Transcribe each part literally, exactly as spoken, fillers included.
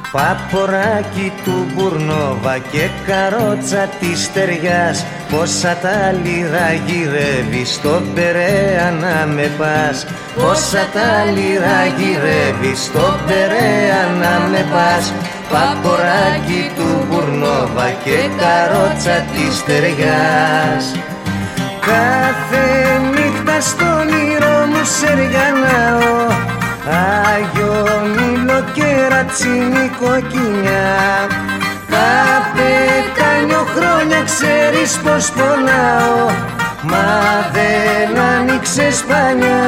Παποράκι του Μπουρνόβα και καρότσα της Στεριάς, πόσα τα λίρα γυρεύει στον Περέα να με πας. Πόσα τα λίρα γυρεύει στον Περέα να με πας. Παποράκι του Μπουρνόβα και καρότσα της Στεριάς. Κάθε νύχτα στον όνειρο μου σεριανάω, Άγιο Μήλο και ρατσίνη κοκκινιά. Καπετάνιο χρόνια ξέρεις πως πονάω, μα δεν άνοιξες πανιά.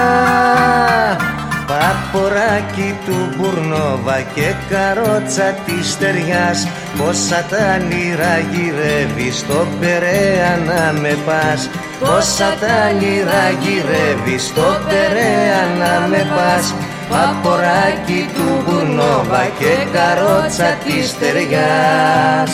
Παποράκι του Μπουρνόβα και καρότσα της Στεριάς, πόσα τα λίρα γυρεύει στον Περέα να με πας. Πόσα τα λίρα γυρεύει στον Περέα να με πας. Παποράκι του Μπουρνόβα και καρότσα της Στεριάς.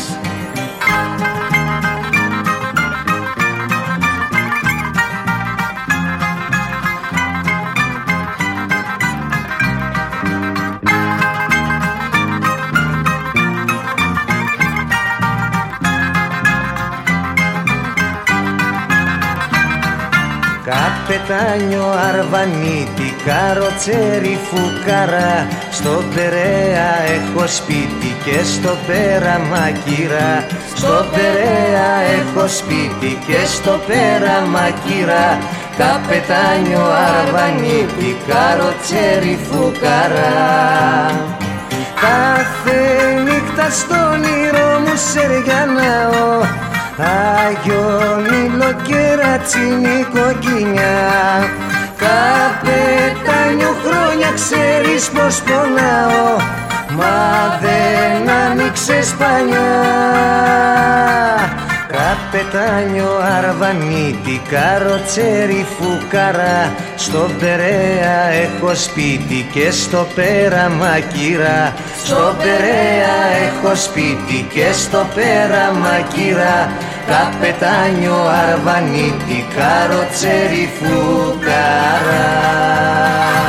Καπετάνιο Αρβανίτη, καροτσέρι φουκαρά, στον Περέα έχω σπίτι και στο Πέραμα κυρά. Στον Περέα έχω σπίτι και στο Πέραμα κυρά. Καπετάνιο Αρβανίτη, καροτσέρι φουκαρά. Κάθε νύχτα στον όνειρο μου σεριανάω, Άγιο Μήλο και ρατσίνη κοκκινιά. Καπετάνιο χρόνια ξέρεις πως πονάω, μα δεν άνοιξες πανιά. Καπετάνιο Αρβανίτη, καροτσέρι φουκαρά, στον Περέα έχω σπίτι και στο Πέραμα κυρά. Στον Περέα έχω σπίτι και στο Πέραμα κυρά. Καπετάνιο Αρβανίτη, καροτσέρι φουκαρά.